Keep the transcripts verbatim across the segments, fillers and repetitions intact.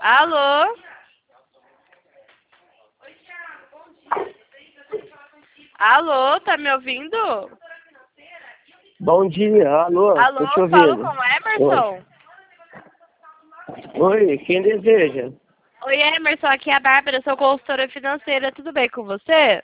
Alô? Alô, tá me ouvindo? Bom dia, alô, Alô, tô te falo ouvindo. com o Emerson? Oi, Oi, quem deseja? Oi, Emerson, aqui é a Bárbara, sou consultora financeira, tudo bem com você?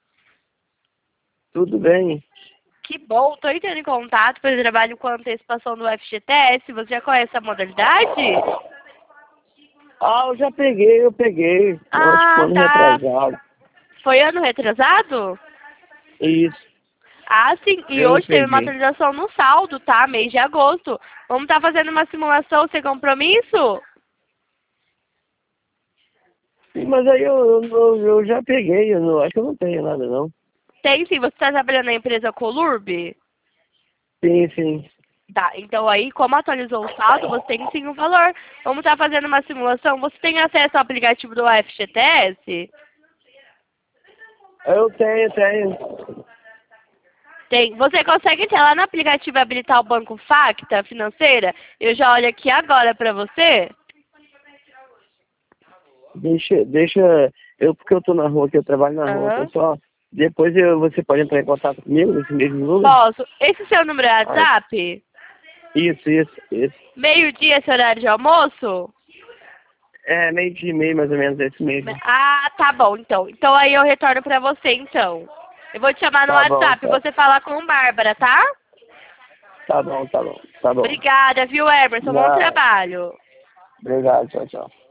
Tudo bem? Que bom, tô entrando em contato, pois eu trabalho com a antecipação do F G T S, você já conhece a modalidade? Ah, eu já peguei, eu peguei. Eu acho que foi Ah, ano tá. retrasado. Foi ano retrasado? Isso, Ah, sim, e eu hoje teve uma peguei. atualização no saldo, tá? Mês de agosto. Vamos estar fazendo uma simulação sem compromisso? Sim, mas aí eu, eu, eu já peguei, eu não, acho que eu não tenho nada não. Tem sim, você está trabalhando na empresa Colurb? Sim, sim. Tá, então aí, como atualizou o saldo, você tem sim um valor. Vamos estar fazendo uma simulação. Você tem acesso ao aplicativo do F G T S? Eu tenho, tenho. Tem. Você consegue entrar lá no aplicativo e habilitar o banco Facta financeira? Eu já olho aqui agora para você. Deixa, deixa, eu, porque eu tô na rua aqui, eu trabalho na rua, Aham. pessoal. Depois eu, você pode entrar em contato comigo nesse mesmo número? Posso. Esse seu número é Ah, WhatsApp? isso, isso, isso. Meio-dia, esse horário de almoço? É, meio dia e meio mais ou menos, é esse mesmo. Ah, tá bom, então. Então aí eu retorno pra você, então. Eu vou te chamar no Tá bom, WhatsApp, tá. você falar com Bárbara, tá? Tá bom, tá bom, tá bom. Obrigada, viu, Emerson? Bom Já, trabalho. obrigado, tchau, tchau.